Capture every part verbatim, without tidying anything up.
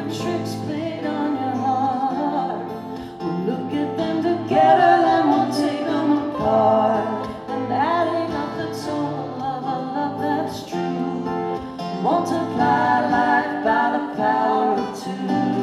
the tricks played on your heart. We'll look at them together, then we'll take them apart. And adding up the total of a love that's true, multiply life by the power of two.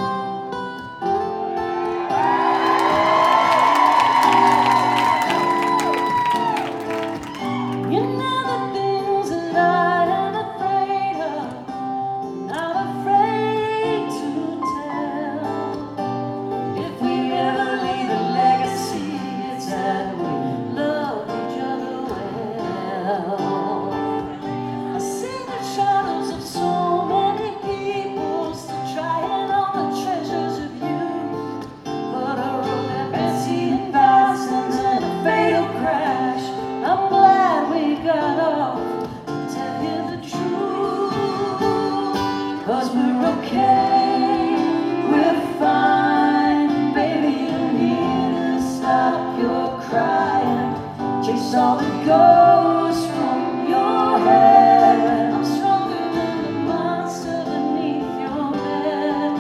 Cause we're okay, we're fine. Baby, I'm here to stop your crying. Chase all the ghosts from your head. I'm stronger than the monster beneath your bed.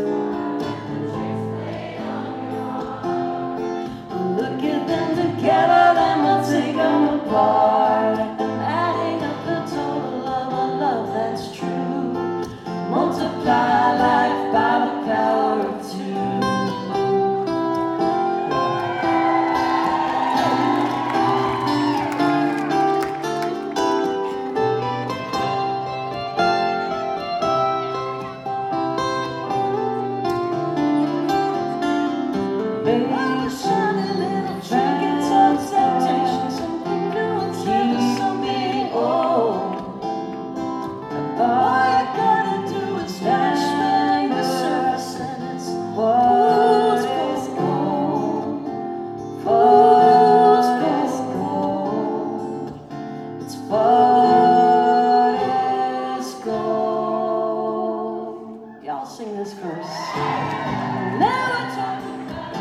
We'll look at them together, then we'll take them apart. And adding up the total of a love that's true, multiply life by the power of two. Baby, shiny little trinket, some temptation, something new and keep something old. All you gotta do is dash back the surface, and it's fool's gold, fool's gold. It's what is gold. Y'all sing this verse. Never talk about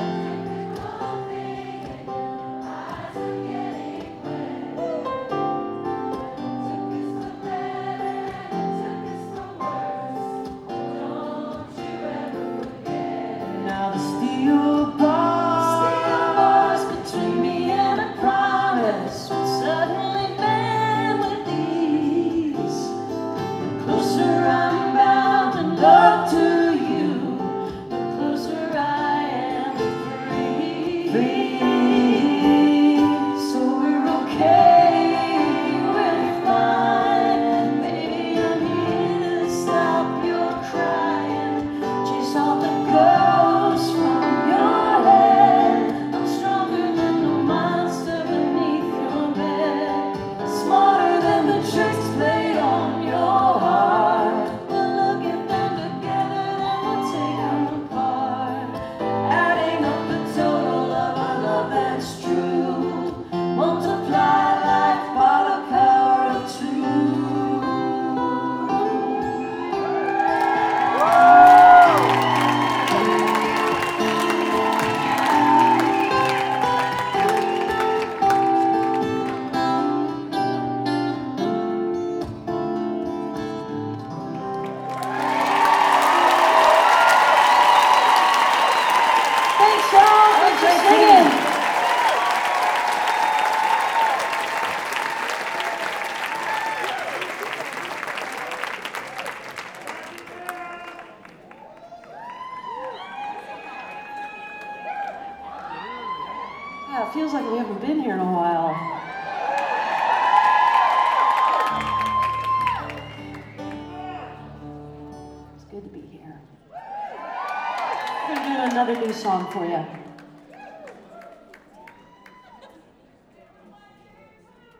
steel bars between me and a promise would suddenly bend with ease. The closer I'm bound in love to you, the closer I am free. Free. So we're okay, we're fine. Baby, I'm here to stop your crying. Chase all the ghosts from your head. I'm stronger than the monster beneath your bed, smarter than the tricks played on your heart. We'll look at them together, then we'll take them apart. Adding up the total of our love that's true, multiply life by the power of two. Thanks, y'all. Thanks for singing. Yeah, it feels like we haven't been here in a while. It's good to be here. I'm going to do another new song for you.